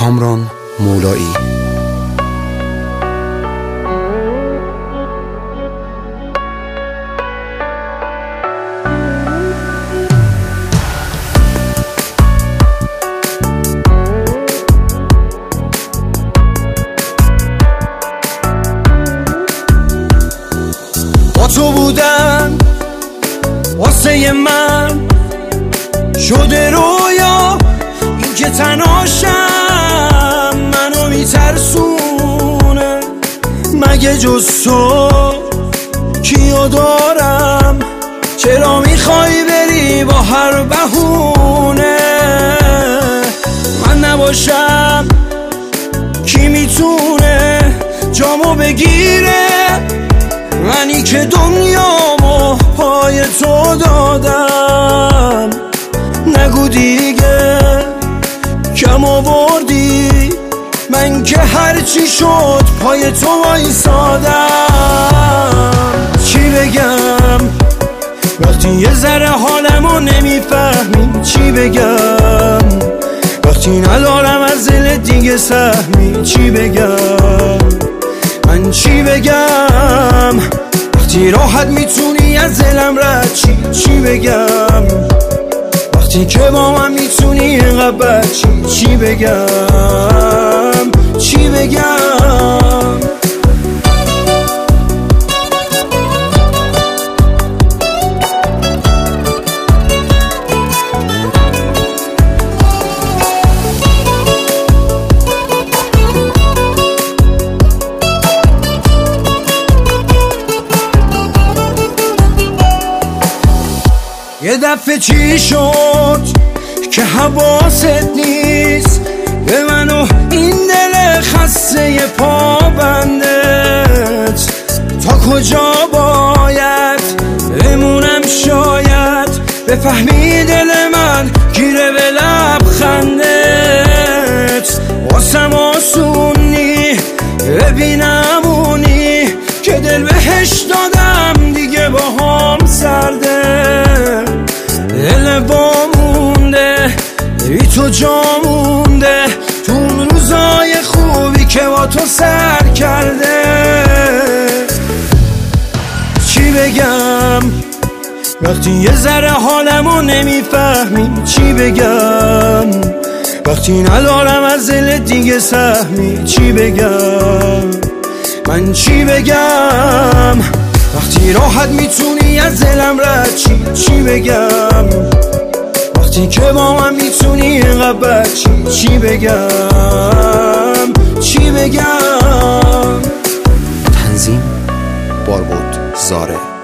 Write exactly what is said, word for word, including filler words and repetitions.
کامران مولایی. با تو بودن واسه من شده رویا، این که تناشم منو میترسونه. مگه جز تو کیو دارم؟ چرا میخوای بری با هر بهونه؟ من نباشم کی میتونه جامو بگیره؟ منی که دنیامو پای تو دادم. نگو دیگه کم آوردی، من که هرچی شد پای تو وایسادم. چی بگم وقتی یه ذره حالمو نمیفهمی؟ چی بگم وقتی ندارم از دل دیگه سهمی؟ چی بگم من چی بگم وقتی راحت میتونی از دلم رد چی؟ چی بگم وقتی که با من میتونی اینقدر بد چی؟ چی بگم چی بگم یه دفعه چی شد که حواست نیست به من و این دل خسته پابندت؟ تا کجا باید بمونم شاید بفهمی دل من گیره به لبخندت؟ واسم آسون نی ببینمونی که دل بهش دادم دیگه با هم سرده. دل با مونده بی تو جا مونده تو اون روزای خوبی که با تو سر کرده. چی بگم وقتی یه ذره حالمو نمیفهمی؟ چی بگم وقتی ندارم از دل دیگه سهمی؟ چی بگم من چی بگم وقتی راحت میتونی از دلم رد چی؟ چی بگم وقتی که با من میتونی اینقدر بد چی؟ چی بگم چی بگم تنظیم باربود زاره.